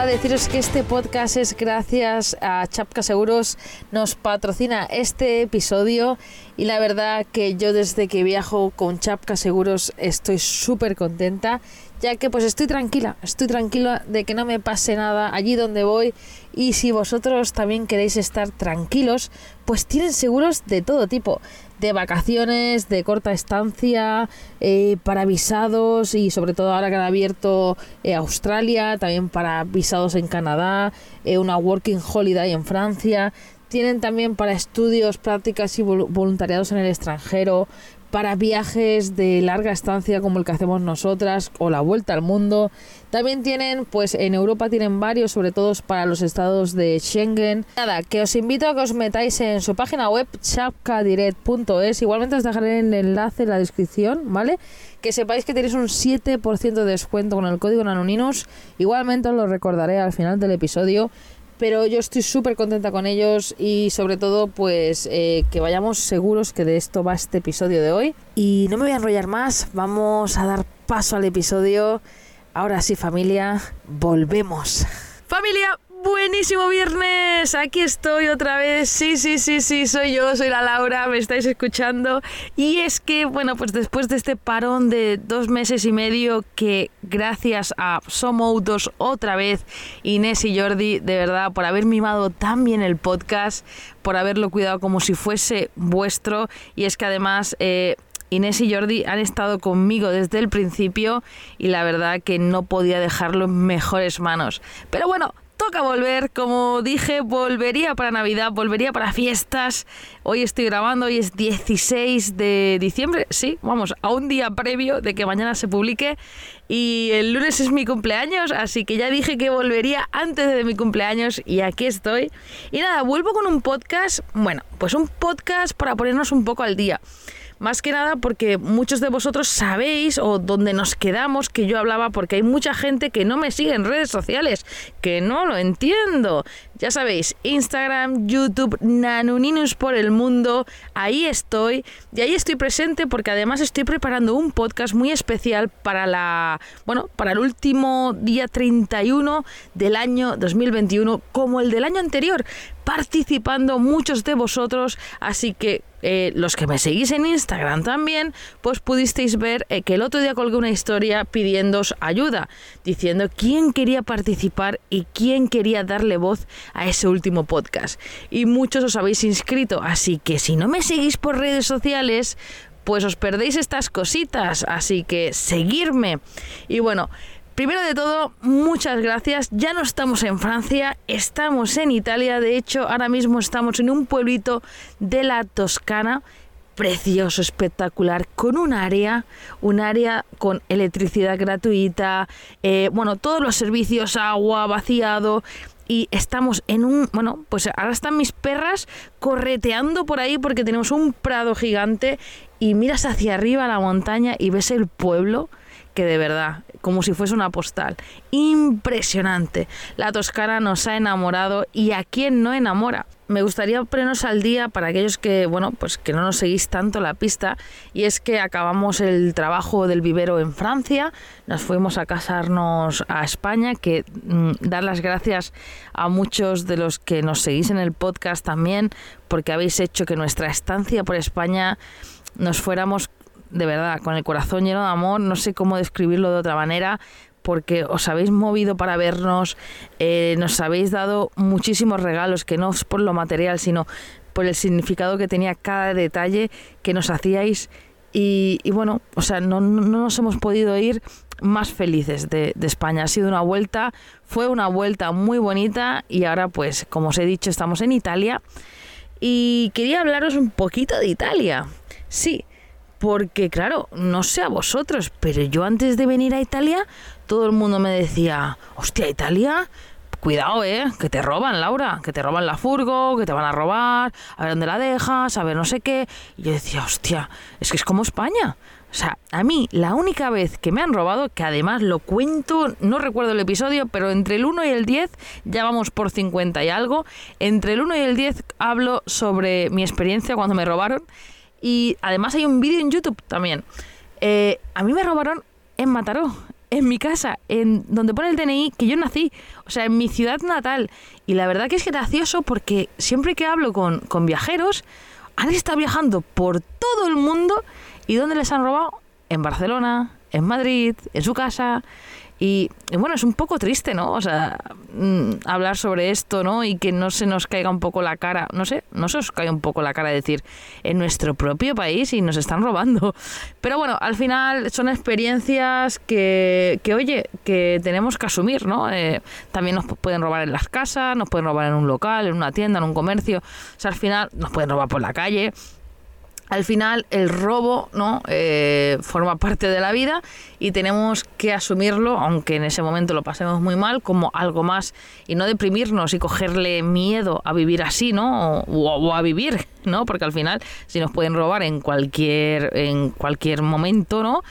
deciros que este podcast es gracias a Chapka Seguros, nos patrocina este episodio y la verdad que yo desde que viajo con Chapka Seguros estoy súper contenta, ya que pues estoy tranquila de que no me pase nada allí donde voy, y si vosotros también queréis estar tranquilos, pues tienen seguros de todo tipo, de vacaciones, de corta estancia, para visados y sobre todo ahora que han abierto Australia, también para visados en Canadá, una working holiday en Francia. Tienen también para estudios, prácticas y voluntariados en el extranjero, para viajes de larga estancia como el que hacemos nosotras o la vuelta al mundo. También tienen, pues en Europa tienen varios, sobre todo para los estados de Schengen. Nada, que os invito a que os metáis en su página web chapkadirect.es. Igualmente os dejaré el enlace en la descripción, ¿vale? Que sepáis que tenéis un 7% de descuento con el código NANONINOS. Igualmente os lo recordaré al final del episodio. Pero yo estoy súper contenta con ellos y sobre todo pues que vayamos seguros que de esto va este episodio de hoy. Y no me voy a enrollar más, vamos a dar paso al episodio. Ahora sí, familia, volvemos. ¡Familia! ¡Buenísimo viernes! Aquí estoy otra vez. Sí, soy yo, soy la Laura, me estáis escuchando. Y es que, bueno, pues después de este parón de 2 meses y medio, que gracias a Somoutos otra vez, Inés y Jordi, de verdad, por haber mimado tan bien el podcast, por haberlo cuidado como si fuese vuestro. Y es que además Inés y Jordi han estado conmigo desde el principio y la verdad que no podía dejarlo en mejores manos. Pero bueno, toca volver, como dije, volvería para Navidad, volvería para fiestas. Hoy estoy grabando, hoy es 16 de diciembre, sí, vamos, a un día previo de que mañana se publique. Y el lunes es mi cumpleaños, así que ya dije que volvería antes de mi cumpleaños y aquí estoy. Y nada, vuelvo con un podcast, bueno, pues un podcast para ponernos un poco al día. Más que nada porque muchos de vosotros sabéis, o donde nos quedamos, que yo hablaba, porque hay mucha gente que no me sigue en redes sociales, que no lo entiendo. Ya sabéis, Instagram, YouTube, Nanuninos por el mundo, ahí estoy. Y ahí estoy presente porque además estoy preparando un podcast muy especial para para el último día 31 del año 2021, como el del año anterior, participando muchos de vosotros, así que los que me seguís en Instagram también, pues pudisteis ver que el otro día colgué una historia pidiéndoos ayuda, diciendo quién quería participar y quién quería darle voz a ese último podcast. Y muchos os habéis inscrito, así que si no me seguís por redes sociales, pues os perdéis estas cositas, así que seguirme. Y bueno, primero de todo, muchas gracias. Ya no estamos en Francia, estamos en Italia. De hecho, ahora mismo estamos en un pueblito de la Toscana, precioso, espectacular, con un área con electricidad gratuita, todos los servicios, agua, vaciado. Y estamos pues ahora están mis perras correteando por ahí porque tenemos un prado gigante y miras hacia arriba a la montaña y ves el pueblo, que de verdad, como si fuese una postal. Impresionante. La Toscana nos ha enamorado, y a quién no enamora. Me gustaría ponernos al día para aquellos que, pues que no nos seguís tanto la pista, y es que acabamos el trabajo del vivero en Francia, nos fuimos a casarnos a España, que dar las gracias a muchos de los que nos seguís en el podcast también, porque habéis hecho que nuestra estancia por España nos fuéramos de verdad con el corazón lleno de amor. No sé cómo describirlo de otra manera, porque os habéis movido para vernos, nos habéis dado muchísimos regalos, que no es por lo material, sino por el significado que tenía cada detalle que nos hacíais. Y bueno, no nos hemos podido ir más felices de España. Ha sido fue una vuelta muy bonita, y ahora pues, como os he dicho, estamos en Italia. Y quería hablaros un poquito de Italia. Sí, porque claro, no sé a vosotros, pero yo antes de venir a Italia, todo el mundo me decía: hostia, Italia, cuidado, que te roban, Laura, que te roban la furgo, que te van a robar, a ver dónde la dejas, a ver no sé qué. Y yo decía, hostia, es que es como España. O sea, a mí la única vez que me han robado, que además lo cuento, no recuerdo el episodio, pero entre el 1 y el 10, ya vamos por 50 y algo, entre el 1 y el 10 hablo sobre mi experiencia cuando me robaron. Y además hay un vídeo en YouTube también. A mí me robaron en Mataró, en mi casa, en donde pone el DNI, que yo nací, o sea, en mi ciudad natal. Y la verdad que es gracioso porque siempre que hablo con viajeros, han estado viajando por todo el mundo. ¿Y dónde les han robado? En Barcelona, en Madrid, en su casa. Y bueno, es un poco triste, ¿no? O sea, hablar sobre esto, ¿no? Y que no se nos caiga un poco la cara, no se os cae un poco la cara de decir, en nuestro propio país y nos están robando. Pero bueno, al final son experiencias que oye, que tenemos que asumir, ¿no? También nos pueden robar en las casas, nos pueden robar en un local, en una tienda, en un comercio. O sea, al final nos pueden robar por la calle. Al final el robo, ¿no? Forma parte de la vida y tenemos que asumirlo, aunque en ese momento lo pasemos muy mal, como algo más y no deprimirnos y cogerle miedo a vivir así, ¿no? O a vivir, ¿no? Porque al final si nos pueden robar en cualquier momento, ¿no?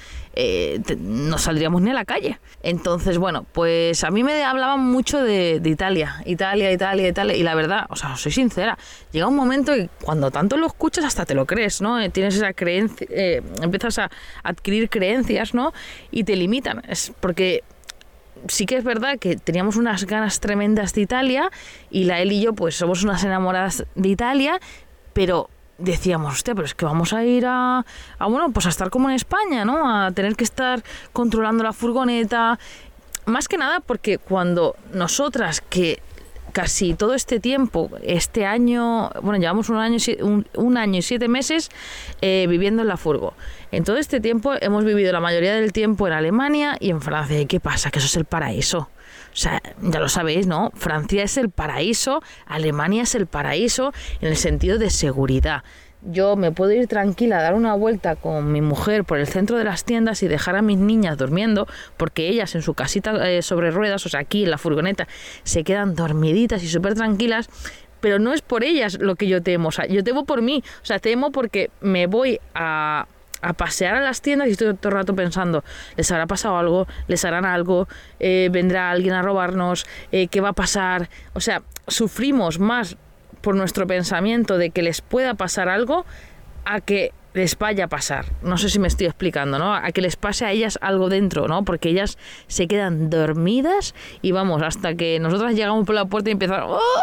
No saldríamos ni a la calle. Entonces, bueno, pues a mí me hablaban mucho de Italia, y la verdad, o sea, soy sincera, llega un momento que cuando tanto lo escuchas hasta te lo crees, ¿no? Tienes esa creencia, empiezas a adquirir creencias, ¿no? Y te limitan, es porque sí que es verdad que teníamos unas ganas tremendas de Italia y la él y yo pues somos unas enamoradas de Italia, pero decíamos, hostia, pero es que vamos a ir a estar como en España, ¿no? A tener que estar controlando la furgoneta. Más que nada porque cuando nosotras, que casi todo este tiempo, este año, bueno, llevamos un año y 7 meses viviendo en la furgo. En todo este tiempo hemos vivido la mayoría del tiempo en Alemania y en Francia. ¿Y qué pasa? Que eso es el paraíso. O sea, ya lo sabéis, ¿no? Francia es el paraíso, Alemania es el paraíso en el sentido de seguridad. Yo me puedo ir tranquila a dar una vuelta con mi mujer por el centro de las tiendas y dejar a mis niñas durmiendo, porque ellas en su casita sobre ruedas, o sea, aquí en la furgoneta, se quedan dormiditas y súper tranquilas. Pero no es por ellas lo que yo temo, o sea, yo temo por mí, o sea, temo porque me voy a pasear a las tiendas y estoy todo el rato pensando, les habrá pasado algo, les harán algo, vendrá alguien a robarnos, qué va a pasar. O sea, sufrimos más por nuestro pensamiento de que les pueda pasar algo a que les vaya a pasar. No sé si me estoy explicando, ¿no? A que les pase a ellas algo dentro, ¿no? Porque ellas se quedan dormidas y vamos, hasta que nosotras llegamos por la puerta y empiezan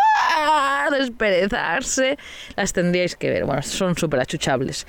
a desperezarse. Las tendríais que ver. Bueno, son súper achuchables.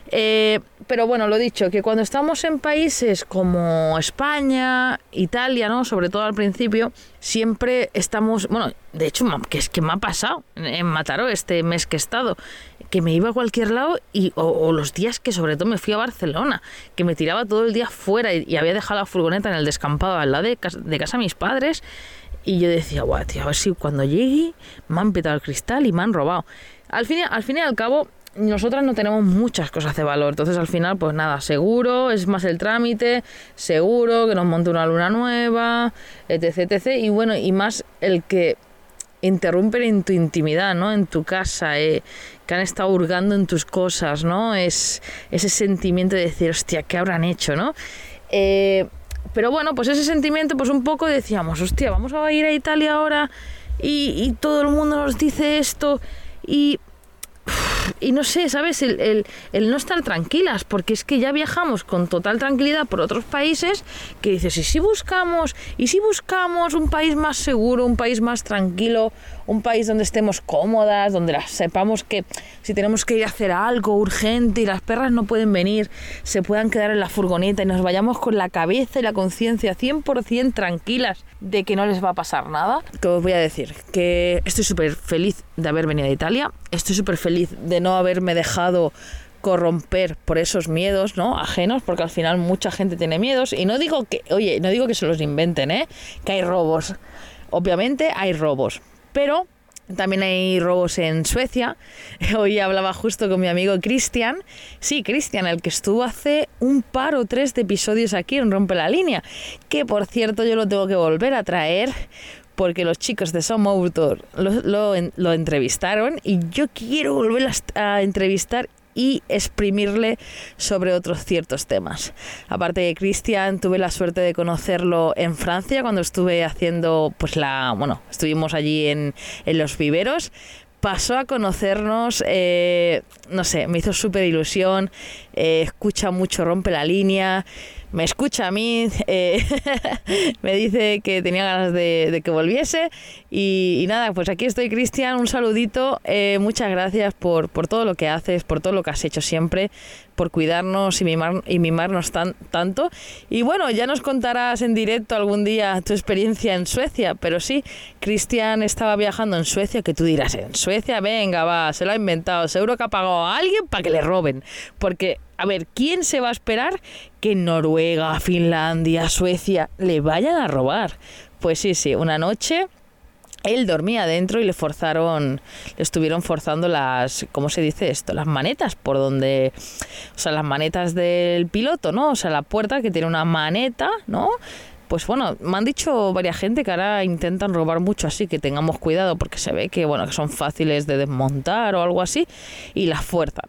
Pero bueno, lo dicho, que cuando estamos en países como España, Italia, ¿no? Sobre todo al principio, siempre estamos, bueno, de hecho, que es que me ha pasado en Mataró este mes que he estado, que me iba a cualquier lado o los días que sobre todo me fui a Barcelona, que me tiraba todo el día fuera y había dejado la furgoneta en el descampado al lado de casa de mis padres, y yo decía, guau, tío, a ver si cuando llegue me han petado el cristal y me han robado. Al fin y al cabo, nosotras no tenemos muchas cosas de valor, entonces al final pues nada, seguro, es más el trámite, seguro que nos monte una luna nueva, etc, y bueno, y más el que interrumpen en tu intimidad, ¿no? En tu casa, que han estado hurgando en tus cosas, ¿no? Es ese sentimiento de decir, hostia, ¿qué habrán hecho, no? Pero bueno, pues ese sentimiento, pues un poco decíamos, hostia, vamos a ir a Italia ahora y todo el mundo nos dice esto y no sé, ¿sabes? El no estar tranquilas, porque es que ya viajamos con total tranquilidad por otros países, que dices, ¿y si buscamos un país más seguro, un país más tranquilo, un país donde estemos cómodas, donde sepamos que si tenemos que ir a hacer algo urgente y las perras no pueden venir, se puedan quedar en la furgoneta y nos vayamos con la cabeza y la conciencia 100% tranquilas de que no les va a pasar nada? ¿Qué os voy a decir? Que estoy súper feliz de haber venido a Italia, estoy súper feliz de no haberme dejado corromper por esos miedos, ¿no? Ajenos, porque al final mucha gente tiene miedos, y no digo que se los inventen, que hay robos. Obviamente hay robos, pero también hay robos en Suecia. Hoy hablaba justo con mi amigo Cristian. Sí, Cristian, el que estuvo hace un par o 3 de episodios aquí en Rompe la Línea, que por cierto yo lo tengo que volver a traer porque los chicos de Some Outdoor lo entrevistaron y yo quiero volver a entrevistar y exprimirle sobre otros ciertos temas. Aparte de Cristian, tuve la suerte de conocerlo en Francia cuando estuve haciendo, estuvimos allí en los viveros. Pasó a conocernos, no sé, me hizo súper ilusión, escucha mucho Rompe la Línea. me escucha a mí, me dice que tenía ganas de que volviese y nada, pues aquí estoy, Cristian, un saludito, muchas gracias por todo lo que haces, por todo lo que has hecho siempre, por cuidarnos y mimarnos tanto. Y bueno, ya nos contarás en directo algún día tu experiencia en Suecia, pero sí, Cristian estaba viajando en Suecia, que tú dirás, ¿en Suecia? Venga, va, se lo ha inventado, seguro que ha pagado a alguien para que le roben, porque, a ver, ¿quién se va a esperar que en Noruega, Finlandia, Suecia le vayan a robar? Pues sí, una noche él dormía dentro y le estuvieron forzando ¿cómo se dice esto? Las manetas por donde, o sea, las manetas del piloto, ¿no? O sea, la puerta que tiene una maneta, ¿no? Pues bueno, me han dicho varias gente que ahora intentan robar mucho, así que tengamos cuidado porque se ve que, bueno, que son fáciles de desmontar o algo así y las fuerzan.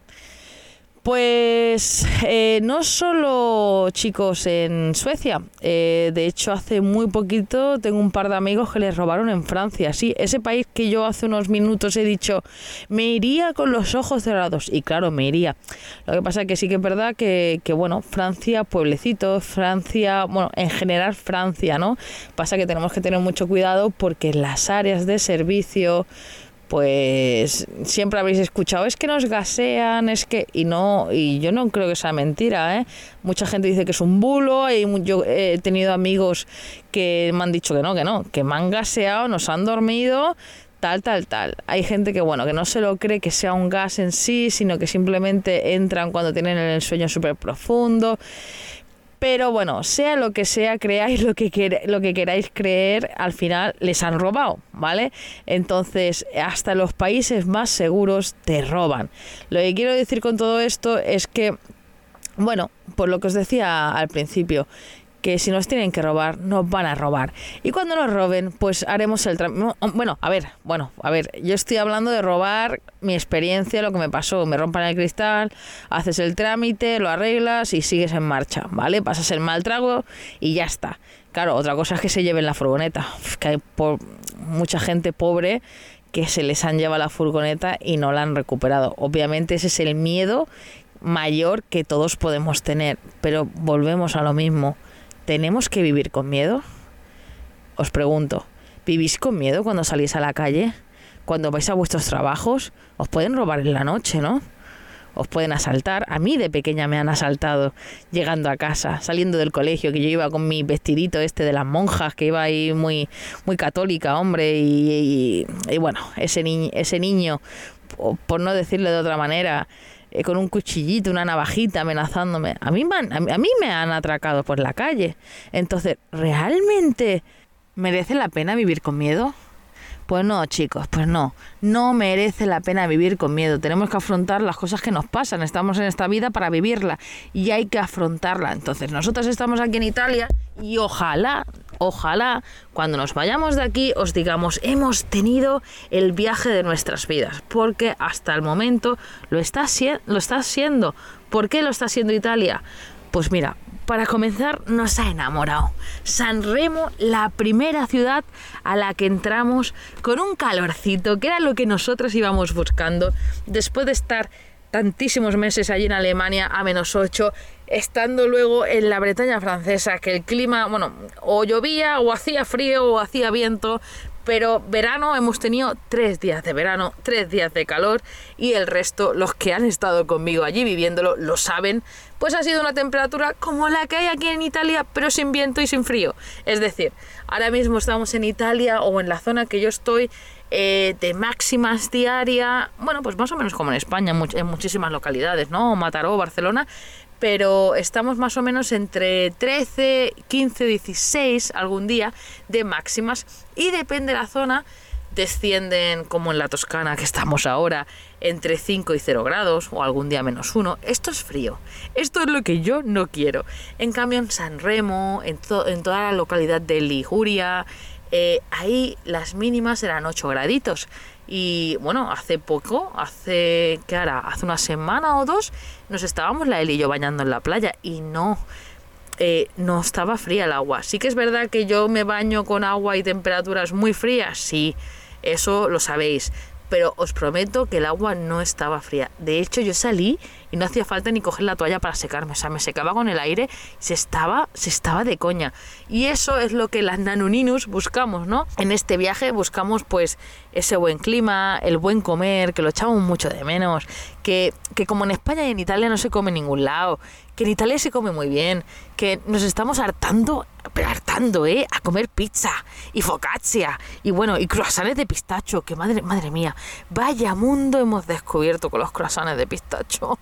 Pues no solo, chicos, en Suecia, de hecho hace muy poquito tengo un par de amigos que les robaron en Francia, sí, ese país que yo hace unos minutos he dicho me iría con los ojos cerrados, y claro, me iría. Lo que pasa es que sí que es verdad que bueno, Francia, pueblecitos, Francia, bueno, en general Francia, ¿no? Pasa que tenemos que tener mucho cuidado porque las áreas de servicio, pues siempre habéis escuchado, es que nos gasean, y yo no creo que sea mentira, ¿eh? Mucha gente dice que es un bulo, y yo he tenido amigos que me han dicho que me han gaseado, nos han dormido, tal. Hay gente que bueno, que no se lo cree que sea un gas en sí, sino que simplemente entran cuando tienen el sueño súper profundo. Pero bueno, sea lo que sea, creáis lo que queráis creer, al final les han robado, ¿vale? Entonces, hasta los países más seguros te roban. Lo que quiero decir con todo esto es que, bueno, por lo que os decía al principio, que si nos tienen que robar, nos van a robar. Y cuando nos roben, pues haremos el trámite. Bueno, a ver, yo estoy hablando de robar mi experiencia, lo que me pasó. Me rompan el cristal, haces el trámite, lo arreglas y sigues en marcha, ¿vale? Pasas el mal trago y ya está. Claro, otra cosa es que se lleven la furgoneta. Que hay mucha gente pobre que se les han llevado la furgoneta y no la han recuperado. Obviamente ese es el miedo mayor que todos podemos tener, pero volvemos a lo mismo. ¿Tenemos que vivir con miedo? Os pregunto, ¿vivís con miedo cuando salís a la calle? Cuando vais a vuestros trabajos, os pueden robar en la noche, ¿no? Os pueden asaltar. A mí de pequeña me han asaltado llegando a casa, saliendo del colegio, que yo iba con mi vestidito de las monjas, que iba ahí muy católica, hombre, y bueno, ese niño, por no decirle de otra manera, con un cuchillito, una navajita amenazándome. A mí me han atracado por la calle. Entonces, ¿realmente merece la pena vivir con miedo? Pues no, chicos, pues no merece la pena vivir con miedo. Tenemos que afrontar las cosas que nos pasan. Estamos en esta vida para vivirla y hay que afrontarla. Entonces, nosotros estamos aquí en Italia y ojalá, cuando nos vayamos de aquí os digamos, hemos tenido el viaje de nuestras vidas, porque hasta el momento lo está haciendo. ¿Por qué lo está haciendo Italia? Pues mira, para comenzar, nos ha enamorado. Sanremo, la primera ciudad a la que entramos con un calorcito, que era lo que nosotros íbamos buscando, después de estar tantísimos meses allí en Alemania a -8, estando luego en la Bretaña francesa, que el clima, bueno, o llovía, o hacía frío, o hacía viento, pero verano hemos tenido 3 días de verano, 3 días de calor, y el resto, los que han estado conmigo allí viviéndolo, lo saben, pues ha sido una temperatura como la que hay aquí en Italia, pero sin viento y sin frío. Es decir, ahora mismo estamos en Italia, o en la zona que yo estoy, de máximas diarias, bueno, pues más o menos como en España, en muchísimas localidades, ¿no? Mataró, Barcelona, pero estamos más o menos entre 13, 15, 16 algún día de máximas, y depende de la zona, descienden, como en la Toscana que estamos ahora, entre 5 y 0 grados, o algún día -1. Esto es frío, esto es lo que yo no quiero. En cambio en Sanremo, en toda la localidad de Liguria, ahí las mínimas eran 8 graditos. Y bueno, hace una semana o 2 nos estábamos la Eli y yo bañando en la playa y no estaba fría el agua. Sí que es verdad que yo me baño con agua y temperaturas muy frías, sí, eso lo sabéis, pero os prometo que el agua no estaba fría. De hecho, yo salí y no hacía falta ni coger la toalla para secarme, o sea, me secaba con el aire, se estaba de coña. Y eso es lo que las nanoninus buscamos, ¿no? En este viaje buscamos pues ese buen clima, el buen comer, que lo echamos mucho de menos, que como en España y en Italia no se come en ningún lado, que en Italia se come muy bien, que nos estamos hartando, a comer pizza y focaccia y bueno, y croissants de pistacho, que madre mía, vaya mundo hemos descubierto con los croissants de pistacho.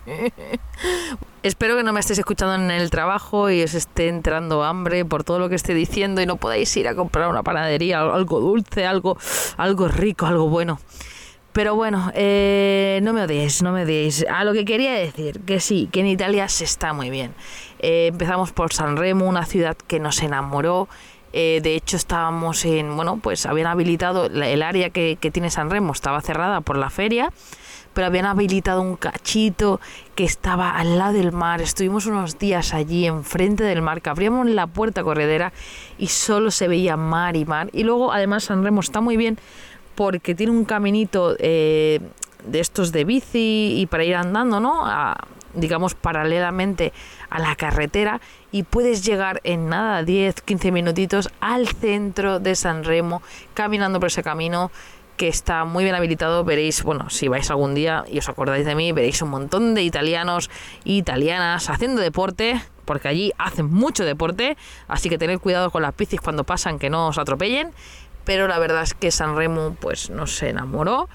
Espero que no me estéis escuchando en el trabajo y os esté entrando hambre por todo lo que esté diciendo y no podáis ir a comprar una panadería, algo dulce, algo rico, algo bueno. Pero bueno, no me odiéis. A lo que quería decir, que sí, que en Italia se está muy bien. Empezamos por Sanremo, una ciudad que nos enamoró. De hecho, estábamos pues habían habilitado el área que tiene Sanremo, estaba cerrada por la feria, pero habían habilitado un cachito que estaba al lado del mar. Estuvimos unos días allí enfrente del mar, que abríamos la puerta corredera y solo se veía mar y mar. Y luego, además, Sanremo está muy bien porque tiene un caminito de estos de bici y para ir andando, ¿no? Digamos, paralelamente a la carretera, y puedes llegar en nada, 10-15 minutitos al centro de Sanremo, caminando por ese camino que está muy bien habilitado. Veréis, bueno, si vais algún día y os acordáis de mí, veréis un montón de italianos e italianas haciendo deporte, porque allí hacen mucho deporte, así que tened cuidado con las bicis cuando pasan, que no os atropellen. Pero la verdad es que Sanremo pues nos enamoró,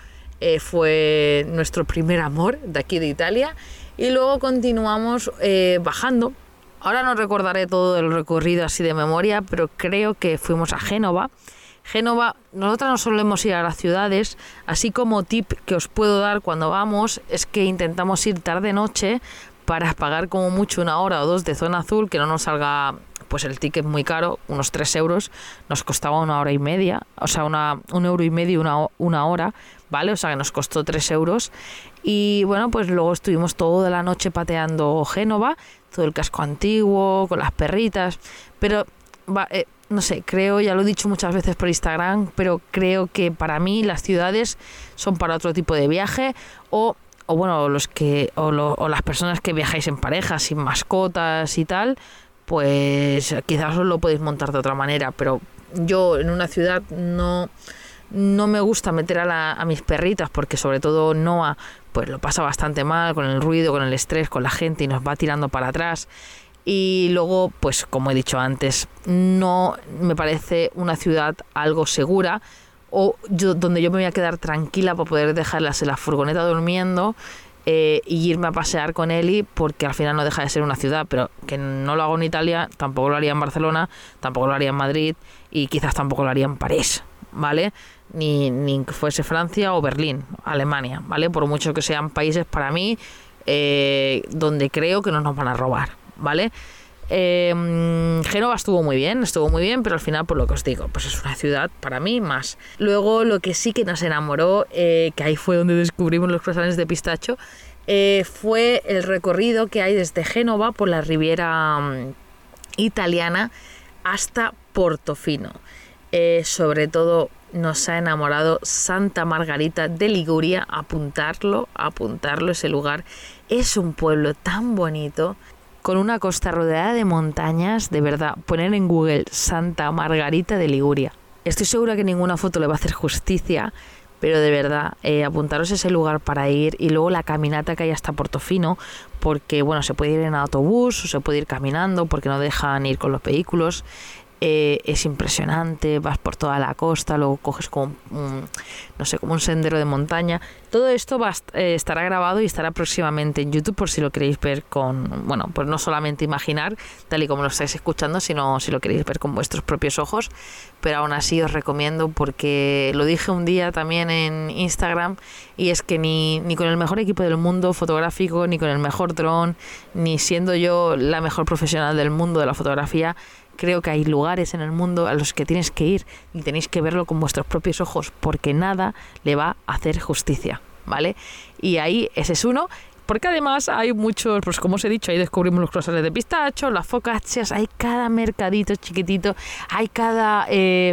fue nuestro primer amor de aquí de Italia, y luego continuamos bajando. Ahora no recordaré todo el recorrido así de memoria, pero creo que fuimos a Génova. Nosotros no solemos ir a las ciudades, así como tip que os puedo dar cuando vamos es que intentamos ir tarde-noche para pagar como mucho 1 hora o 2 de zona azul, que no nos salga pues el ticket muy caro, unos 3 euros, nos costaba 1 hora y media, o sea, 1,5 euros una hora, ¿vale? O sea, que nos costó 3 euros. Y bueno, pues luego estuvimos toda la noche pateando Génova, todo el casco antiguo, con las perritas, pero no sé, creo, ya lo he dicho muchas veces por Instagram, pero creo que para mí las ciudades son para otro tipo de viaje, o bueno, las personas que viajáis en pareja, sin mascotas y tal, pues quizás os lo podéis montar de otra manera, pero yo en una ciudad no me gusta meter a mis perritas, porque sobre todo Noah pues lo pasa bastante mal con el ruido, con el estrés, con la gente, y nos va tirando para atrás. Y luego, pues como he dicho antes, no me parece una ciudad algo segura, donde yo me voy a quedar tranquila para poder dejarlas en la furgoneta durmiendo y irme a pasear con Eli, porque al final no deja de ser una ciudad, pero que no lo hago en Italia, tampoco lo haría en Barcelona, tampoco lo haría en Madrid y quizás tampoco lo haría en París, ¿vale? Ni que fuese Francia o Berlín, Alemania, ¿vale? Por mucho que sean países para mí donde creo que no nos van a robar, ¿vale? Génova estuvo muy bien, pero al final, por lo que os digo, pues es una ciudad para mí más. Luego, lo que sí que nos enamoró, que ahí fue donde descubrimos los croissants de pistacho, fue el recorrido que hay desde Génova por la Riviera italiana hasta Portofino. Sobre todo nos ha enamorado Santa Margarita de Liguria. Apuntarlo, ese lugar. Es un pueblo tan bonito, con una costa rodeada de montañas, de verdad. Poner en Google Santa Margarita de Liguria. Estoy segura que ninguna foto le va a hacer justicia, pero de verdad, apuntaros ese lugar para ir, y luego la caminata que hay hasta Portofino, porque bueno, se puede ir en autobús o se puede ir caminando, porque no dejan ir con los vehículos. Es impresionante, vas por toda la costa, luego coges como un sendero de montaña. Todo esto estará grabado y estará próximamente en YouTube, por si lo queréis ver pues no solamente imaginar, tal y como lo estáis escuchando, sino si lo queréis ver con vuestros propios ojos. Pero aún así os recomiendo, porque lo dije un día también en Instagram, y es que ni con el mejor equipo del mundo fotográfico, ni con el mejor dron, ni siendo yo la mejor profesional del mundo de la fotografía, creo que hay lugares en el mundo a los que tienes que ir y tenéis que verlo con vuestros propios ojos, porque nada le va a hacer justicia, ¿vale? Y ahí ese es uno, porque además hay muchos, pues como os he dicho, ahí descubrimos los croissants de pistacho, las focaccias, hay cada mercadito chiquitito, hay cada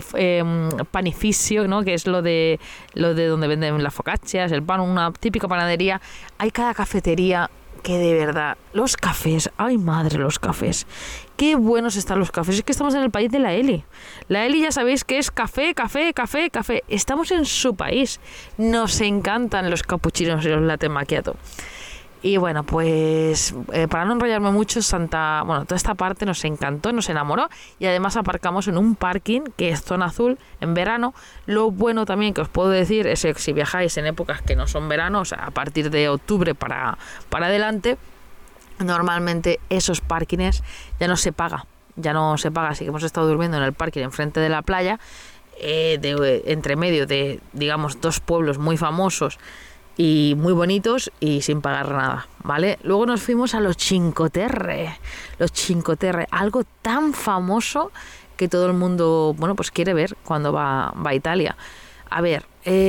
panificio, ¿no? Que es lo de donde venden las focaccias, el pan, una típica panadería, hay cada cafetería. que de verdad, los cafés, ay madre, los cafés, qué buenos están los cafés. Es que estamos en el país de la Eli. La Eli ya sabéis que es café, café, café, café. Estamos en su país. Nos encantan los capuchinos y los latte macchiato. Y bueno, pues para no enrollarme mucho, toda esta parte nos encantó, nos enamoró, y además aparcamos en un parking que es zona azul en verano. Lo bueno también que os puedo decir es que si viajáis en épocas que no son verano, o sea, a partir de octubre para adelante, normalmente esos parkings ya no se paga, así que hemos estado durmiendo en el parking enfrente de la playa, entre medio de, digamos, dos pueblos muy famosos y muy bonitos y sin pagar nada, ¿vale? Luego nos fuimos a los Cinque Terre, algo tan famoso que todo el mundo, bueno, pues quiere ver cuando va a Italia. A ver,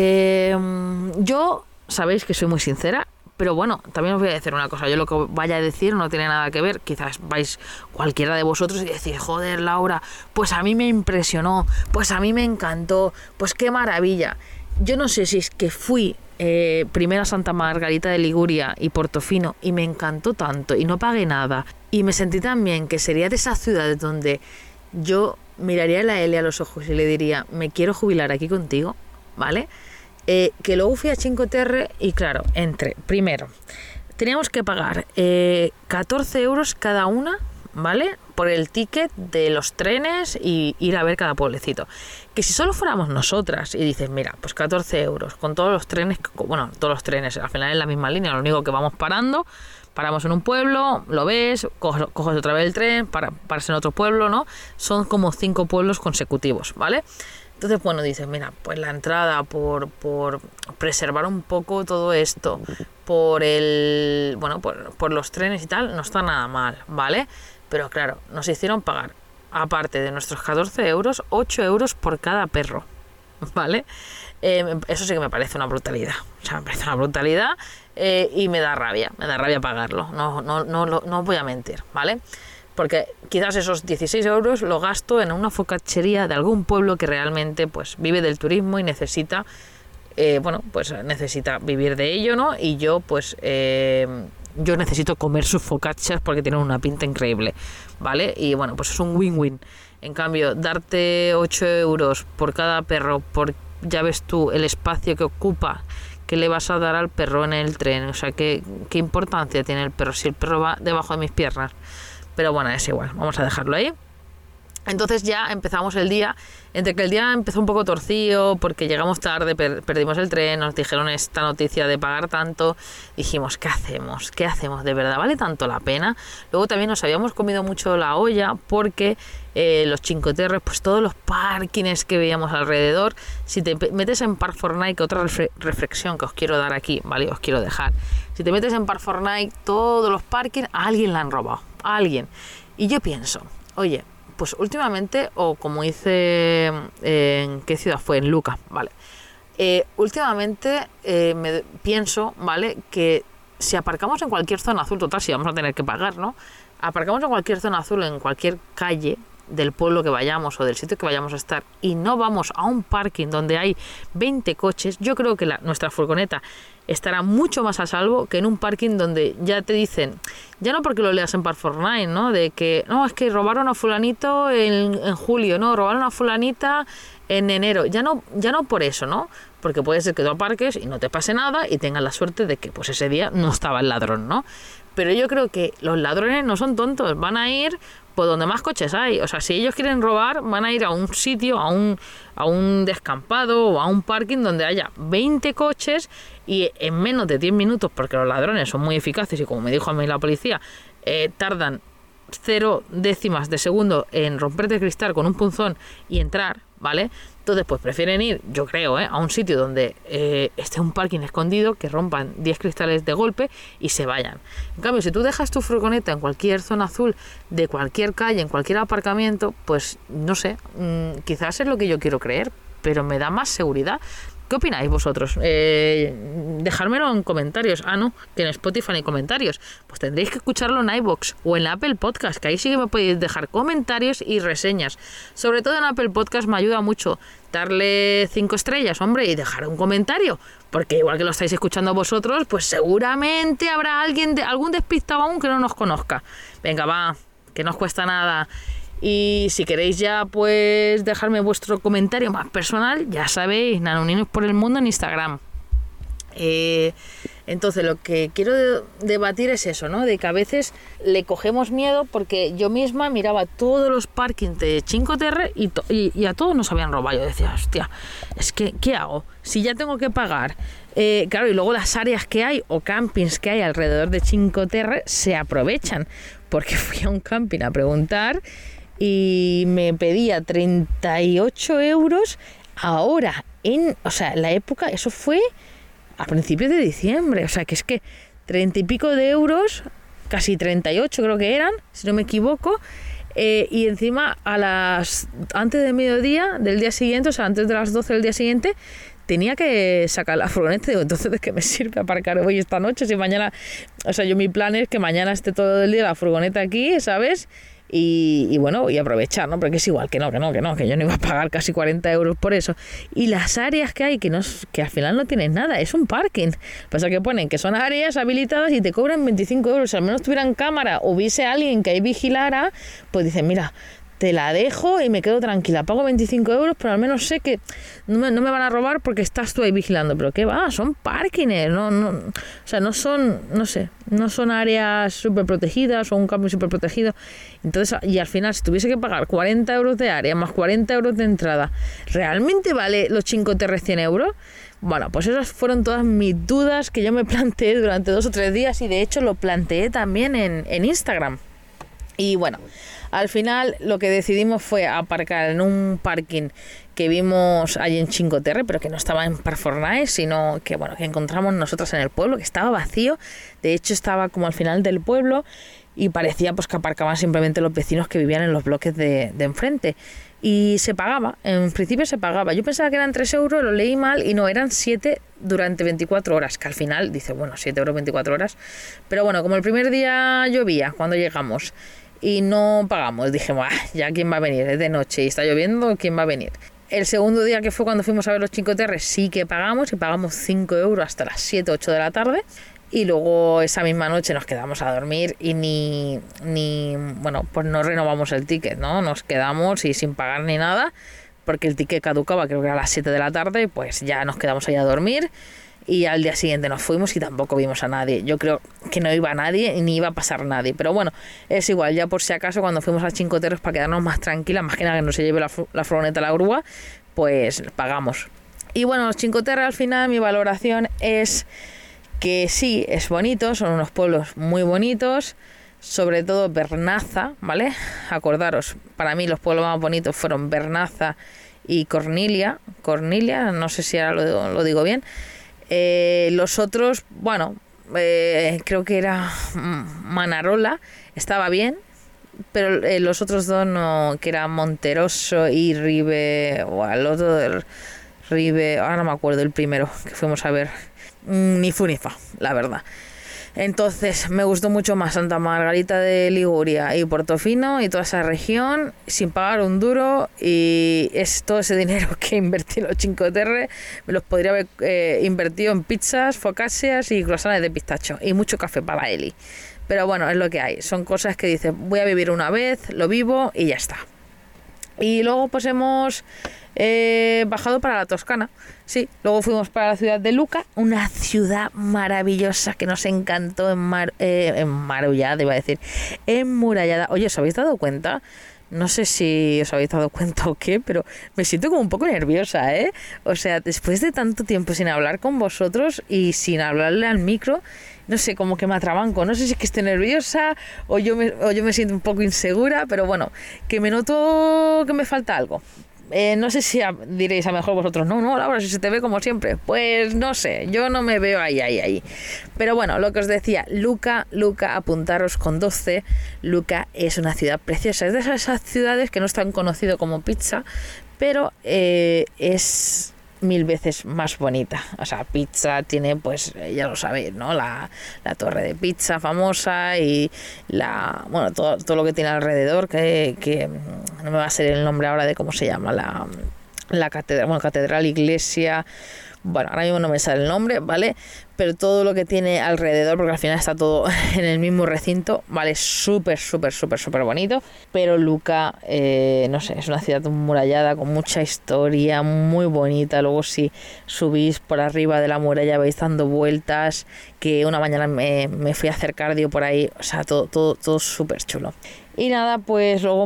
yo sabéis que soy muy sincera, pero bueno, también os voy a decir una cosa. Yo lo que vaya a decir no tiene nada que ver. Quizás vais cualquiera de vosotros y decís, joder, Laura, pues a mí me impresionó, pues a mí me encantó, pues qué maravilla. Yo no sé si es que fui primero a Santa Margarita de Liguria y Portofino y me encantó tanto y no pagué nada. Y me sentí tan bien que sería de esas ciudades donde yo miraría a la Eli a los ojos y le diría, me quiero jubilar aquí contigo, ¿vale? Que luego fui a Cinque Terre y claro, primero, teníamos que pagar 14 euros cada una, ¿vale? Por el ticket de los trenes y ir a ver cada pueblecito. Que si solo fuéramos nosotras y dices, mira, pues 14 euros con todos los trenes, al final es la misma línea, lo único que vamos paramos en un pueblo, lo ves, coges otra vez el tren, paras en otro pueblo, ¿no? Son como 5 pueblos consecutivos, ¿vale? Entonces, bueno, dices, mira, pues la entrada por preservar un poco todo esto, por los trenes y tal, no está nada mal, ¿vale? Pero claro, nos hicieron pagar, aparte de nuestros 14 euros, 8 euros por cada perro, ¿vale? Eso sí que me parece una brutalidad. O sea, me parece una brutalidad y me da rabia pagarlo. No voy a mentir, ¿vale? Porque quizás esos 16 euros lo gasto en una focaccería de algún pueblo que realmente pues vive del turismo y necesita vivir de ello, ¿no? Y yo pues yo necesito comer sus focaccias porque tienen una pinta increíble, ¿vale? Y bueno, pues es un win-win. En cambio, darte 8 euros por cada perro, ya ves tú el espacio que ocupa, que le vas a dar al perro en el tren, o sea, ¿qué importancia tiene el perro si el perro va debajo de mis piernas? Pero bueno, es igual, vamos a dejarlo ahí. Entonces ya empezamos el día, entre que el día empezó un poco torcido porque llegamos tarde, perdimos el tren, nos dijeron esta noticia de pagar tanto, dijimos, ¿qué hacemos? ¿De verdad vale tanto la pena? Luego también nos habíamos comido mucho la olla porque los Cinque Terre, pues todos los parkings que veíamos alrededor, si te metes en Park Fortnite, que otra reflexión que os quiero dar aquí, ¿vale? Os quiero dejar. Si te metes en Park Fortnite, todos los parkings, a alguien la han robado, a alguien. Y yo pienso, oye, pues últimamente, o como hice, ¿en qué ciudad fue? En Lucca, ¿vale? Últimamente me pienso, ¿vale? Que si aparcamos en cualquier zona azul, total, si vamos a tener que pagar, ¿no? Aparcamos en cualquier zona azul, en cualquier calle del pueblo que vayamos o del sitio que vayamos a estar y no vamos a un parking donde hay 20 coches, yo creo que nuestra furgoneta estará mucho más a salvo que en un parking donde ya te dicen, ya no porque lo leas en Park Fortnite, ¿no? De que, no, es que robaron a fulanito en julio, no, robaron a fulanita en enero, ya no por eso, ¿no? Porque puede ser que tú aparques y no te pase nada y tengas la suerte de que pues ese día no estaba el ladrón, ¿no? Pero yo creo que los ladrones no son tontos, van a ir por donde más coches hay. O sea, si ellos quieren robar, van a ir a un sitio, a un descampado o a un parking donde haya 20 coches y en menos de 10 minutos, porque los ladrones son muy eficaces y como me dijo a mí la policía, tardan 0 décimas de segundo en romperte el cristal con un punzón y entrar, ¿vale? Entonces, pues prefieren ir, yo creo, a un sitio donde esté un parking escondido, que rompan 10 cristales de golpe y se vayan. En cambio, si tú dejas tu furgoneta en cualquier zona azul, de cualquier calle, en cualquier aparcamiento, pues no sé, quizás es lo que yo quiero creer, pero me da más seguridad. ¿Qué opináis vosotros? Dejármelo en comentarios. Ah, no, que en Spotify no hay comentarios. Pues tendréis que escucharlo en iVoox o en Apple Podcast, que ahí sí que me podéis dejar comentarios y reseñas. Sobre todo en Apple Podcast me ayuda mucho darle 5 estrellas, hombre, y dejar un comentario. Porque igual que lo estáis escuchando vosotros, pues seguramente habrá algún despistado aún que no nos conozca. Venga, va, que no os cuesta nada. Y si queréis ya pues dejarme vuestro comentario más personal, ya sabéis, Nanoninos por el Mundo en Instagram. Entonces lo que quiero debatir es eso, ¿no? De que a veces le cogemos miedo porque yo misma miraba todos los parkings de Cinque Terre y a todos nos habían robado. Yo decía, hostia, es que ¿qué hago? Si ya tengo que pagar. Claro, y luego las áreas que hay o campings que hay alrededor de Cinque Terre se aprovechan. Porque fui a un camping a preguntar y me pedía 38 euros ahora, la época, eso fue a principios de diciembre, o sea, que es que 30 y pico de euros, casi 38 creo que eran, si no me equivoco, y encima antes de mediodía del día siguiente, o sea, antes de las 12 del día siguiente, tenía que sacar la furgoneta. Digo, entonces, ¿de qué me sirve aparcar hoy esta noche? Si mañana, o sea, mi plan es que mañana esté todo el día la furgoneta aquí, ¿sabes? Y bueno, y aprovechar, ¿no? Porque es igual que yo no iba a pagar casi 40 euros por eso. Y las áreas que hay, que al final no tienen nada, es un parking. Pasa que ponen que son áreas habilitadas y te cobran 25 euros. Si al menos tuvieran cámara o hubiese alguien que ahí vigilara, pues dicen, mira, te la dejo y me quedo tranquila, pago 25 euros, pero al menos sé que no me van a robar porque estás tú ahí vigilando. Pero ¿qué va? Son parkings, o sea, no son áreas súper protegidas o un camping súper protegido. Entonces, y al final, si tuviese que pagar 40 euros de área más 40 euros de entrada, ¿realmente vale los Cinque Terre 100 euros? Bueno, pues esas fueron todas mis dudas que yo me planteé durante 2 o 3 días y de hecho lo planteé también en Instagram. Y bueno, al final lo que decidimos fue aparcar en un parking que vimos allí en Cinque Terre, pero que no estaba en Parfornaes, sino que que encontramos nosotros en el pueblo, que estaba vacío. De hecho estaba como al final del pueblo y parecía pues que aparcaban simplemente los vecinos que vivían en los bloques de enfrente. Y se pagaba, en principio se pagaba. Yo pensaba que eran 3 euros, lo leí mal y no, eran 7 durante 24 horas, que al final dice, 7 euros 24 horas. Pero bueno, como el primer día llovía cuando llegamos y no pagamos, dije, ya quién va a venir, es de noche y está lloviendo, ¿quién va a venir? El segundo día, que fue cuando fuimos a ver los Cinque Terre, sí que pagamos y pagamos 5 euros hasta las 7, 8 de la tarde. Y luego esa misma noche nos quedamos a dormir y pues no renovamos el ticket, ¿no? Nos quedamos y sin pagar ni nada, porque el ticket caducaba, creo que era a las 7 de la tarde, pues ya nos quedamos ahí a dormir. Y al día siguiente nos fuimos y tampoco vimos a nadie. Yo creo que no iba nadie ni iba a pasar nadie. Pero bueno, es igual, ya por si acaso cuando fuimos a Cinque Terre para quedarnos más tranquilas, más que nada que no se lleve la furgoneta a la grúa, pues pagamos. Y bueno, los Cinque Terre al final mi valoración es que sí, es bonito, son unos pueblos muy bonitos, sobre todo Vernazza, ¿vale? Acordaros, para mí los pueblos más bonitos fueron Vernazza y Corniglia, no sé si ahora lo digo bien. Los otros, creo que era Manarola, estaba bien, pero los otros dos no, que eran Monterosso y Rive, o al otro del Rive, ahora no me acuerdo el primero que fuimos a ver, ni fu ni fa, la verdad. Entonces me gustó mucho más Santa Margarita de Liguria y Portofino y toda esa región sin pagar un duro, y es todo ese dinero que invertí en los Cinque Terre me los podría haber invertido en pizzas, focaccias y croissants de pistacho y mucho café para Eli. Pero bueno, es lo que hay, son cosas que dices, voy a vivir una vez, lo vivo y ya está. Y luego pues hemos bajado para la Toscana. Sí, luego fuimos para la ciudad de Lucca, una ciudad maravillosa que nos encantó, enmurallada. Oye, ¿os habéis dado cuenta? No sé si os habéis dado cuenta o qué, pero me siento como un poco nerviosa, ¿eh? O sea, después de tanto tiempo sin hablar con vosotros y sin hablarle al micro, no sé, como que me atrabanco. No sé si es que estoy nerviosa o yo me siento un poco insegura, pero bueno, que me noto que me falta algo. No sé si diréis a lo mejor vosotros, no, Laura, si se te ve como siempre. Pues no sé, yo no me veo ahí. Pero bueno, lo que os decía, Lucca, apuntaros con 12. Lucca es una ciudad preciosa. Es de esas ciudades que no es tan conocido como Pizza, pero es 1000 veces más bonita. O sea, Pizza tiene, pues ya lo sabéis, ¿no? La torre de Pizza famosa y todo lo que tiene alrededor, que no me va a salir el nombre ahora de cómo se llama la catedral, iglesia. Bueno, ahora mismo no me sale el nombre, ¿vale? Pero todo lo que tiene alrededor, porque al final está todo en el mismo recinto, ¿vale? Súper bonito. Pero Lucca, no sé, es una ciudad murallada con mucha historia, muy bonita. Luego si subís por arriba de la muralla vais dando vueltas, que una mañana me fui a hacer cardio por ahí, o sea, todo súper chulo. Y nada, pues luego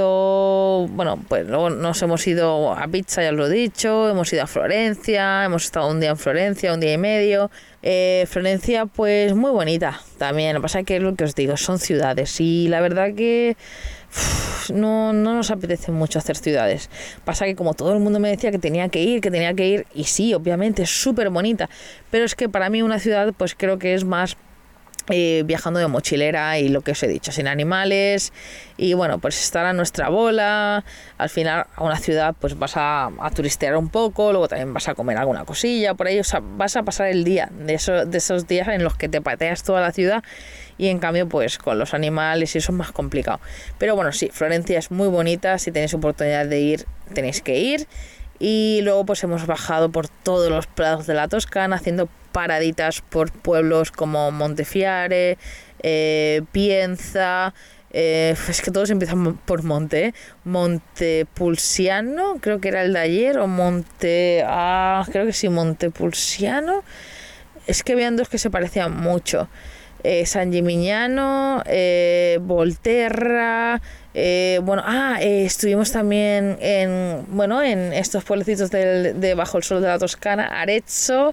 luego nos hemos ido a Pizza, ya os lo he dicho, hemos ido a Florencia, hemos estado un día en Florencia, un día y medio. Florencia, pues muy bonita también. Lo que pasa es que es lo que os digo, son ciudades y la verdad que no nos apetece mucho hacer ciudades. Pasa que como todo el mundo me decía que tenía que ir, y sí, obviamente es súper bonita, pero es que para mí una ciudad pues creo que es más viajando de mochilera y lo que os he dicho, sin animales, y bueno, pues estar a nuestra bola. Al final a una ciudad pues vas a turistear un poco, luego también vas a comer alguna cosilla por ahí, o sea, vas a pasar el día de esos días en los que te pateas toda la ciudad, y en cambio pues con los animales y eso es más complicado. Pero bueno, sí, Florencia es muy bonita, si tenéis oportunidad de ir tenéis que ir. Y luego pues hemos bajado por todos los prados de la Toscana, haciendo paraditas por pueblos como Montefiare, Pienza, es que todos empiezan por Montepulciano, creo que era el de ayer, o creo que sí, Montepulciano. Es que habían dos que se parecían mucho. San Gimignano, Volterra. Estuvimos también en estos pueblecitos de bajo el sol de la Toscana, Arezzo,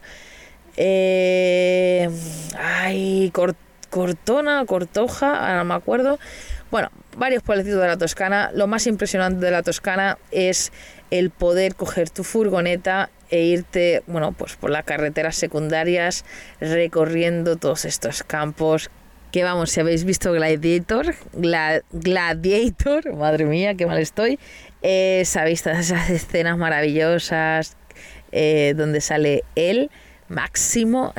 Cortoja, ahora no me acuerdo. Bueno, varios pueblecitos de la Toscana. Lo más impresionante de la Toscana es el poder coger tu furgoneta e irte, pues por las carreteras secundarias recorriendo todos estos campos. Que vamos, si habéis visto Gladiator, madre mía, qué mal estoy. Sabéis todas esas escenas maravillosas donde sale él, Máximo,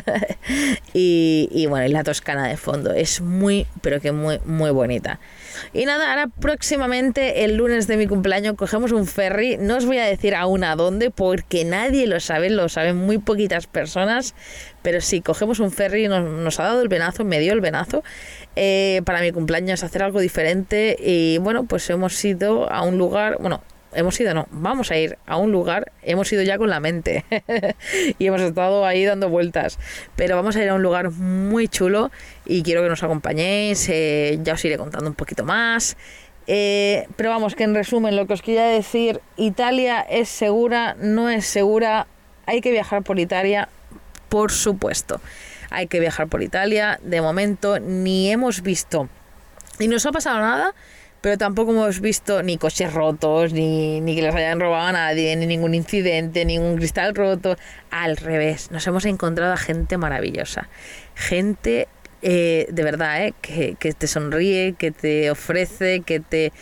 y la Toscana de fondo. Es muy, pero que muy, muy bonita. Y nada, ahora próximamente, el lunes de mi cumpleaños, cogemos un ferry. No os voy a decir aún a dónde, porque nadie lo saben muy poquitas personas. Pero sí, cogemos un ferry, nos ha dado el venazo, me dio el venazo, para mi cumpleaños hacer algo diferente. Y bueno, pues hemos ido a un lugar, vamos a ir a un lugar, hemos ido ya con la mente y hemos estado ahí dando vueltas, pero vamos a ir a un lugar muy chulo y quiero que nos acompañéis, ya os iré contando un poquito más, pero vamos, que en resumen lo que os quería decir: Italia es segura, no es segura, hay que viajar por Italia, por supuesto, hay que viajar por Italia. De momento ni hemos visto, ni nos ha pasado nada, pero tampoco hemos visto ni coches rotos, ni que les hayan robado a nadie, ni ningún incidente, ningún cristal roto. Al revés, nos hemos encontrado a gente maravillosa, gente de verdad, que te sonríe, que te ofrece, que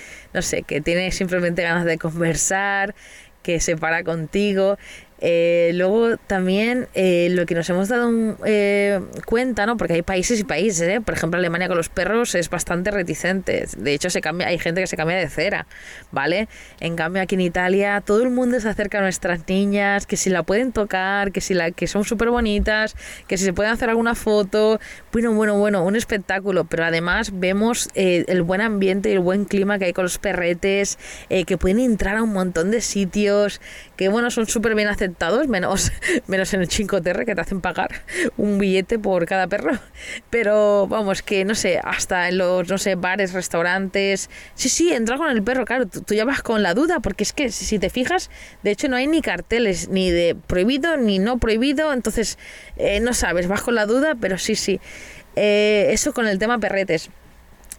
tiene simplemente ganas de conversar, que se para contigo. Luego también lo que nos hemos dado cuenta, ¿no? Porque hay países y países, por ejemplo, Alemania con los perros es bastante reticente. De hecho, hay gente que se cambia de cera, ¿vale? En cambio, aquí en Italia todo el mundo se acerca a nuestras niñas, que si la pueden tocar, que son súper bonitas, que si se pueden hacer alguna foto. Bueno, un espectáculo. Pero además vemos el buen ambiente y el buen clima que hay con los perretes, que pueden entrar a un montón de sitios, que son súper bien aceptados, menos en el Cinque Terre, que te hacen pagar un billete por cada perro. Pero vamos, que hasta en los bares, restaurantes, sí, entra con el perro, claro, tú ya vas con la duda, porque es que si te fijas, de hecho no hay ni carteles ni de prohibido ni no prohibido, entonces no sabes, vas con la duda, pero sí, eso con el tema perretes.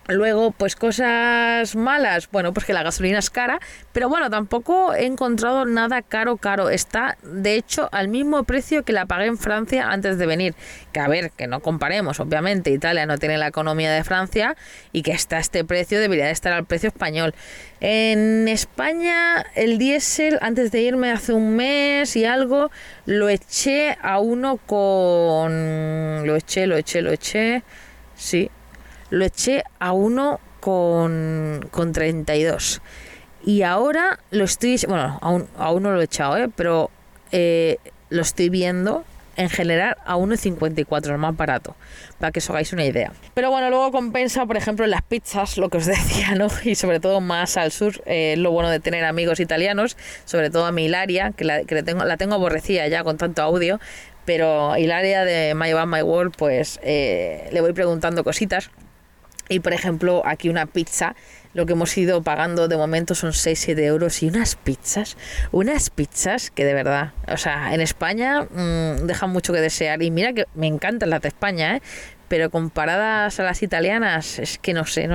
Luego, pues cosas malas, bueno, pues que la gasolina es cara, pero bueno, tampoco he encontrado nada caro. Está, de hecho, al mismo precio que la pagué en Francia antes de venir. Que a ver, que no comparemos, obviamente, Italia no tiene la economía de Francia y que está este precio, debería de estar al precio español. En España, el diésel, antes de irme hace un mes y algo, lo eché a uno con... Lo eché, sí. Lo eché a uno con 32. Y ahora lo estoy... Bueno, aún no lo he echado, pero lo estoy viendo en general a 1,54, el más barato, para que os hagáis una idea. Pero bueno, luego compensa, por ejemplo, en las pizzas, lo que os decía, ¿no? Y sobre todo más al sur, lo bueno de tener amigos italianos, sobre todo a mi Hilaria, que la tengo aborrecida ya con tanto audio, pero Hilaria de My Band My World, pues le voy preguntando cositas. Y por ejemplo, aquí una pizza, lo que hemos ido pagando de momento son 6-7 euros. Y unas pizzas que de verdad, o sea, en España dejan mucho que desear. Y mira que me encantan las de España, pero comparadas a las italianas, es que no sé.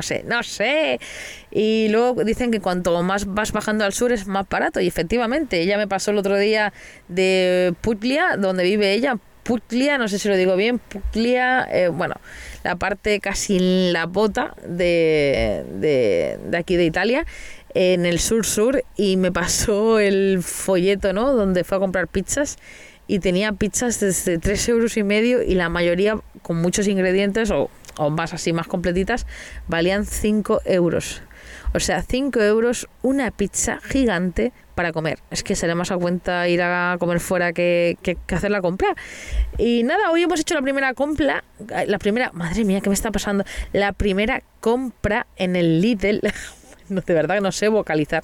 Y luego dicen que cuanto más vas bajando al sur es más barato. Y efectivamente, ella me pasó el otro día de Puglia, donde vive ella. Puglia, no sé si lo digo bien, Puglia, bueno, la parte casi en la bota de aquí de Italia, en el sur, y me pasó el folleto, ¿no?, donde fue a comprar pizzas, y tenía pizzas desde 3,5 euros, y la mayoría con muchos ingredientes, o más así, más completitas, valían 5 euros. O sea, 5 euros una pizza gigante para comer. Es que sale más a cuenta ir a comer fuera que hacer la compra. Y nada, hoy hemos hecho la primera compra. Madre mía, ¿qué me está pasando? La primera compra en el Lidl. No, de verdad que no sé vocalizar.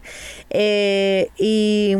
Y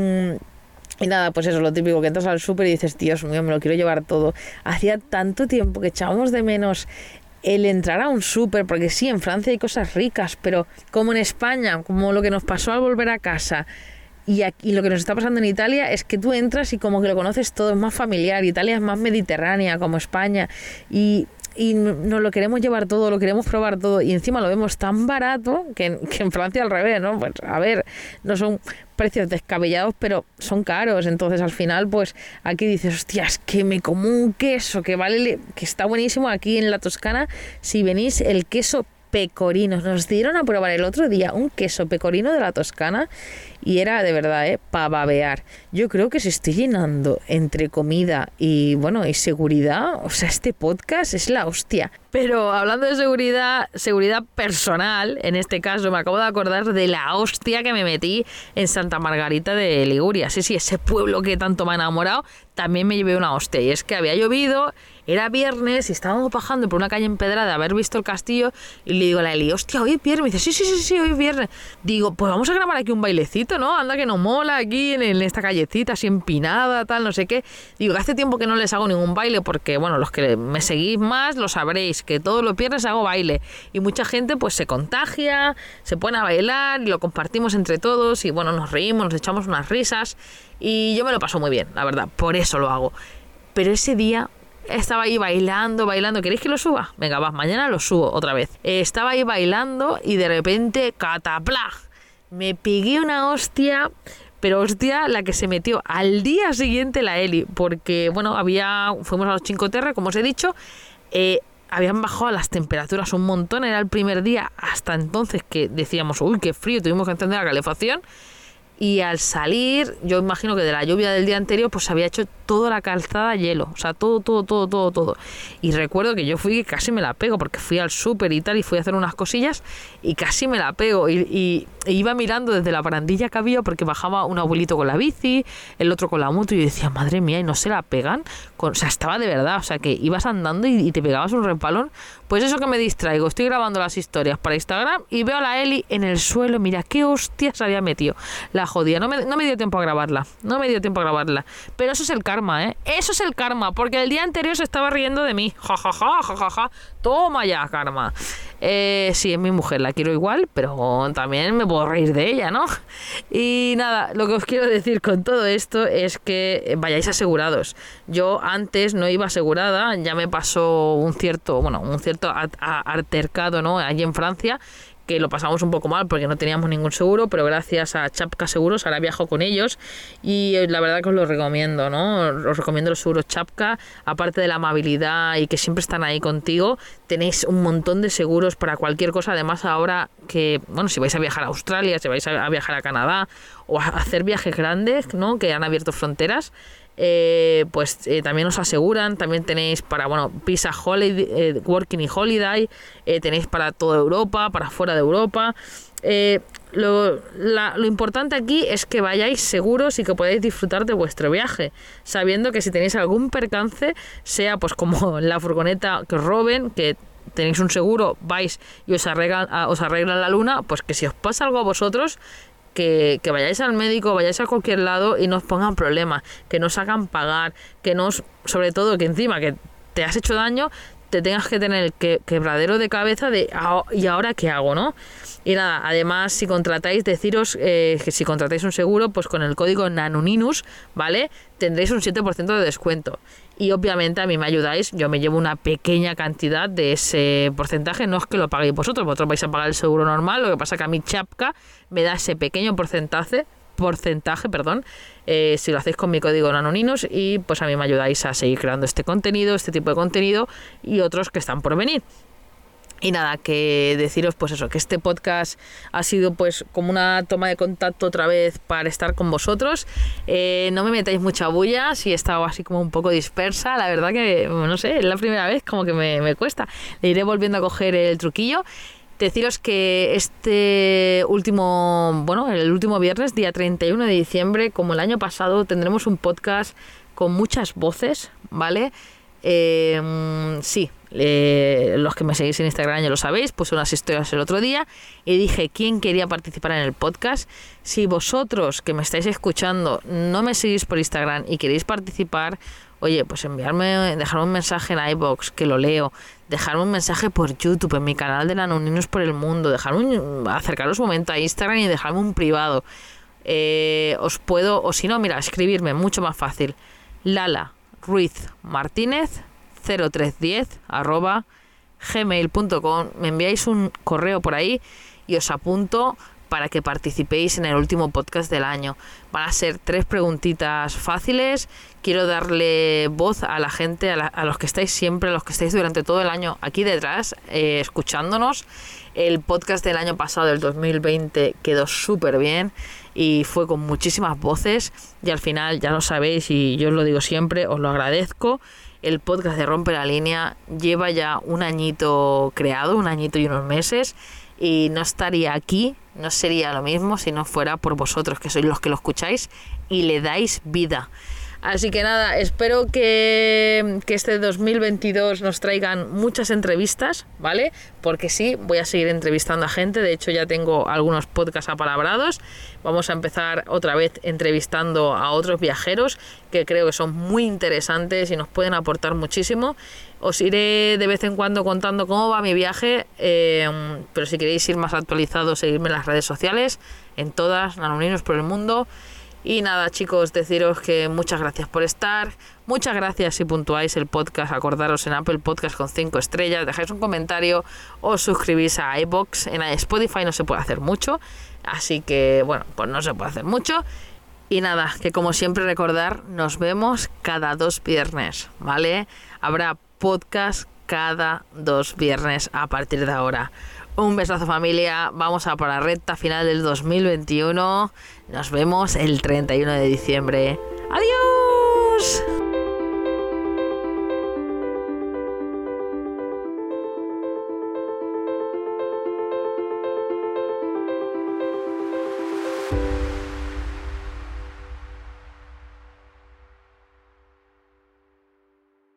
nada, pues eso, lo típico, que entras al súper y dices, Dios mío, me lo quiero llevar todo. Hacía tanto tiempo que echábamos de menos el entrar a un súper, porque sí, en Francia hay cosas ricas, pero como en España, como lo que nos pasó al volver a casa, y aquí lo que nos está pasando en Italia es que tú entras y como que lo conoces todo, es más familiar. Italia es más mediterránea, como España, y nos lo queremos llevar todo, lo queremos probar todo, y encima lo vemos tan barato que en Francia al revés, ¿no? Pues a ver, no son precios descabellados, pero son caros. Entonces al final, pues aquí dices, hostias, que me como un queso que vale, que está buenísimo. Aquí en la Toscana, si venís, el queso pecorino, nos dieron a probar el otro día un queso pecorino de la Toscana y era de verdad, para babear. Yo creo que se estoy llenando entre comida y bueno, y seguridad. O sea, este podcast es la hostia. Pero hablando de seguridad personal, en este caso me acabo de acordar de la hostia que me metí en Santa Margarita de Liguria. Sí, ese pueblo que tanto me ha enamorado, también me llevé una hostia. Y es que había llovido, era viernes y estábamos bajando por una calle empedrada de haber visto el castillo, y le digo a la Eli, hostia, hoy es viernes. Me dice, sí, hoy es viernes. Digo, pues vamos a grabar aquí un bailecito, ¿no? Anda que nos mola aquí en esta callecita así empinada, tal, no sé qué. Digo, que hace tiempo que no les hago ningún baile, porque bueno, los que me seguís más lo sabréis, que todos los viernes hago baile y mucha gente pues se contagia, se pone a bailar y lo compartimos entre todos y bueno, nos reímos, nos echamos unas risas y yo me lo paso muy bien, la verdad, por eso lo hago. Pero ese día estaba ahí bailando. ¿Queréis que lo suba? Venga, va, mañana lo subo otra vez. Estaba ahí bailando y de repente, cataplag, me pegué una hostia, pero hostia la que se metió al día siguiente la Eli, porque bueno, fuimos a los Cinque Terre, como os he dicho, habían bajado las temperaturas un montón, era el primer día hasta entonces que decíamos, uy, qué frío, tuvimos que encender la calefacción. Y al salir, yo imagino que de la lluvia del día anterior, pues había hecho toda la calzada hielo. O sea, todo. Y recuerdo que yo fui y casi me la pego, porque fui al súper y tal, y fui a hacer unas cosillas, y casi me la pego. Y iba mirando desde la barandilla que había, porque bajaba un abuelito con la bici, el otro con la moto, y yo decía, madre mía, ¿y no se la pegan? O sea, estaba de verdad, o sea, que ibas andando y te pegabas un repalón. Pues eso, que me distraigo, estoy grabando las historias para Instagram y veo a la Eli en el suelo, mira qué hostias había metido. La jodida, no me dio tiempo a grabarla, pero eso es el karma, eso es el karma, porque el día anterior se estaba riendo de mí, ja, toma ya, karma. Sí, es mi mujer, la quiero igual, pero también me puedo reír de ella, ¿no? Y nada, lo que os quiero decir con todo esto es que vayáis asegurados. Yo antes no iba asegurada, ya me pasó un cierto altercado, ¿no? Allí en Francia, que lo pasamos un poco mal porque no teníamos ningún seguro, pero gracias a Chapka Seguros ahora viajo con ellos y la verdad que os lo recomiendo, ¿no? Os recomiendo los seguros Chapka, aparte de la amabilidad y que siempre están ahí contigo, tenéis un montón de seguros para cualquier cosa. Además ahora que, bueno, si vais a viajar a Australia, si vais a viajar a Canadá o a hacer viajes grandes, ¿no? Que han abierto fronteras, también os aseguran, también tenéis para, Visa Holiday, Working y Holiday, tenéis para toda Europa, para fuera de Europa. Lo importante aquí es que vayáis seguros y que podáis disfrutar de vuestro viaje, sabiendo que si tenéis algún percance, sea pues como la furgoneta que os roben, que tenéis un seguro, vais y os arreglan la luna, pues que si os pasa algo a vosotros, que vayáis al médico, vayáis a cualquier lado y no os pongan problemas, que no os hagan pagar, sobre todo que encima que te has hecho daño, te tengas que tener el quebradero de cabeza de ¿y ahora qué hago, no? Y nada, además si contratáis, deciros que si contratáis un seguro, pues con el código NANUNINUS, ¿vale? Tendréis un 7% de descuento. Y obviamente a mí me ayudáis, yo me llevo una pequeña cantidad de ese porcentaje, no es que lo paguéis vosotros vais a pagar el seguro normal, lo que pasa que a mí Chapka me da ese pequeño porcentaje, si lo hacéis con mi código NANUNINUS, y pues a mí me ayudáis a seguir creando este tipo de contenido y otros que están por venir. Y nada, que deciros pues eso, que este podcast ha sido pues como una toma de contacto otra vez para estar con vosotros. No me metáis mucha bulla, si he estado así como un poco dispersa, la verdad que no sé, es la primera vez como que me cuesta. Le iré volviendo a coger el truquillo. Deciros que el último viernes, día 31 de diciembre, como el año pasado, tendremos un podcast con muchas voces, ¿vale? Los que me seguís en Instagram ya lo sabéis, puse unas historias el otro día y dije quién quería participar en el podcast. Si vosotros que me estáis escuchando no me seguís por Instagram y queréis participar, oye, pues dejarme un mensaje en iVoox, que lo leo, dejarme un mensaje por YouTube, en mi canal de NanuNinos por el Mundo, acercaros un momento a Instagram y dejarme un privado. Os puedo, o si no, mira, escribirme, mucho más fácil, Lala Ruiz Martínez 0310@gmail.com. Me enviáis un correo por ahí y os apunto para que participéis en el último podcast del año. Van a ser 3 preguntitas fáciles. Quiero darle voz a la gente, a los que estáis siempre, a los que estáis durante todo el año aquí detrás, escuchándonos. El podcast del año pasado, del 2020, quedó súper bien y fue con muchísimas voces. Y al final, ya lo sabéis y yo os lo digo siempre, os lo agradezco. El podcast de Rompe la Línea lleva ya un añito creado, un añito y unos meses, y no estaría aquí, no sería lo mismo si no fuera por vosotros, que sois los que lo escucháis y le dais vida. Así que nada, espero que este 2022 nos traigan muchas entrevistas, ¿vale? Porque sí, voy a seguir entrevistando a gente. De hecho, ya tengo algunos podcasts apalabrados. Vamos a empezar otra vez entrevistando a otros viajeros que creo que son muy interesantes y nos pueden aportar muchísimo. Os iré de vez en cuando contando cómo va mi viaje, pero si queréis ir más actualizados, seguidme en las redes sociales, en todas, NanuNinos por el Mundo. Y nada, chicos, deciros que muchas gracias por estar. Muchas gracias si puntuáis el podcast. Acordaros en Apple Podcast con 5 estrellas. Dejáis un comentario. Os suscribís a iVoox. En Spotify no se puede hacer mucho. Así que, bueno, pues no se puede hacer mucho. Y nada, que como siempre recordar, nos vemos cada 2 viernes, ¿vale? Habrá podcast cada 2 viernes a partir de ahora. Un besazo, familia. Vamos a por la recta final del 2021. Nos vemos el 31 de diciembre. ¡Adiós!